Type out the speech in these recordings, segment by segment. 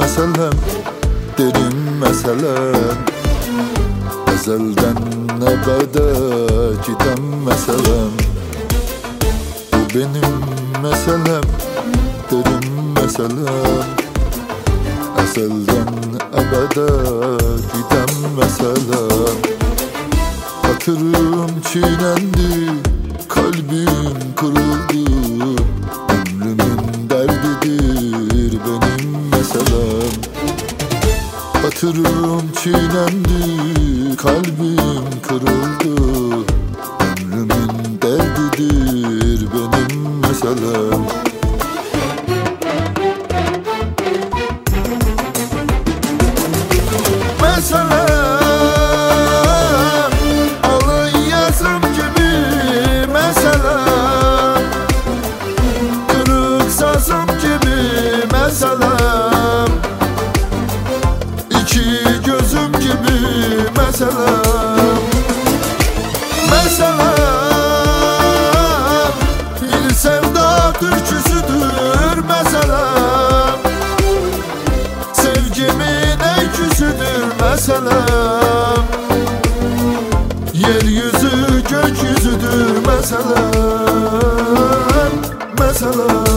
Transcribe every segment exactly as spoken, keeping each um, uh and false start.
meselem, derin meselem. Ezelden ebede giden meselem. Bu benim meselem, derin meselem. Ezelden ebede giden meselem. Hatırım çiğnendi, kalbim kırıldı. Ömrümün derdidir benim meselem. Hatırım çiğnendi, kalbim kırıldı. Ömrümün derdidir benim meselem. Meselem alın yazım gibi meselem. Kırık sazım gibi meselem. İki gözüm gibi meselem. Meselem bir sevda türküsüdür meselem. Sevgimin öyküsüdür meselem. Yeryüzü gökyüzüdür meselem. Meselem.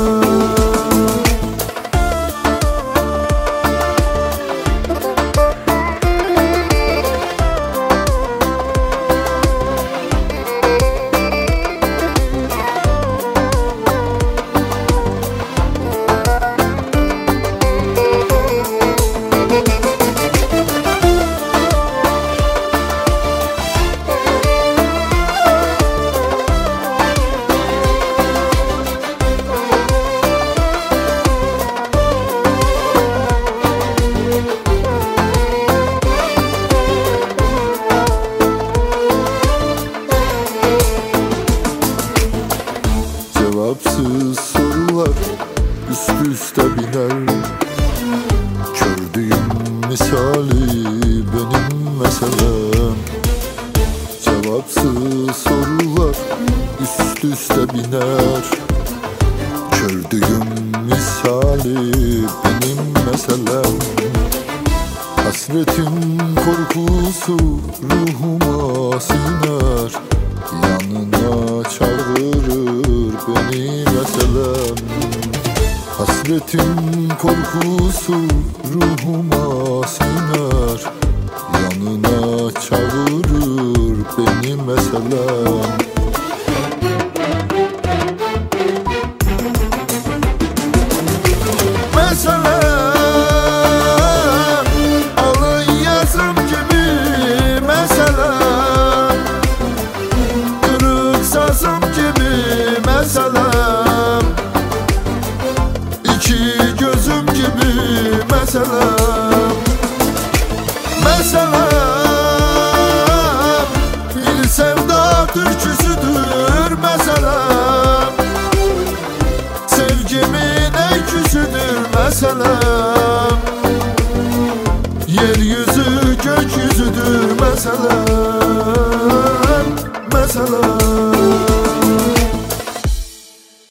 Cevapsız sorular üst üste biner. Kördüğüm misali benim meselem. Cevapsız sorular üst üste biner. Kördüğüm misali benim meselem. Hasretin korkusu ruhuma siner. Yanına çağırır beni meselem. Hasretin korkusu ruhuma siner. Yanına çağırır beni meselem.